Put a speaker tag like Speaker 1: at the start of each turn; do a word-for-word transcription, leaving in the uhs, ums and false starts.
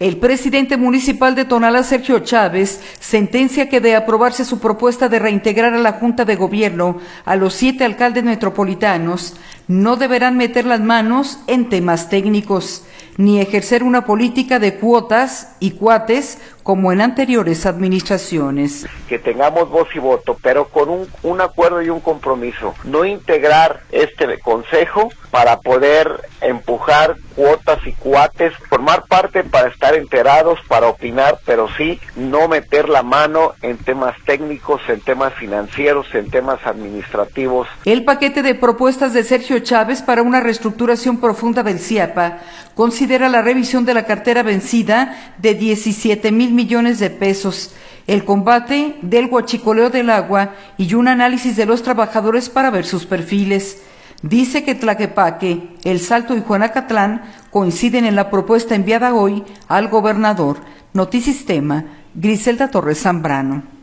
Speaker 1: El presidente municipal de Tonalá, Sergio Chávez, sentencia que de aprobarse su propuesta de reintegrar a la Junta de Gobierno a los siete alcaldes metropolitanos, no deberán meter las manos en temas técnicos, ni ejercer una política de cuotas y cuates como en anteriores administraciones.
Speaker 2: Que tengamos voz y voto, pero con un, un acuerdo y un compromiso. No integrar este consejo para poder empujar cuotas y cuates, formar parte para estar enterados, para opinar, pero sí no meter la mano en temas técnicos, en temas financieros, en temas administrativos.
Speaker 1: El paquete de propuestas de Sergio Chávez para una reestructuración profunda del CIAPA considera la revisión de la cartera vencida de diecisiete mil millones de pesos, el combate del huachicoleo del agua y un análisis de los trabajadores para ver sus perfiles. Dice que Tlaquepaque, El Salto y Juanacatlán coinciden en la propuesta enviada hoy al gobernador. Notisistema, Griselda Torres Zambrano.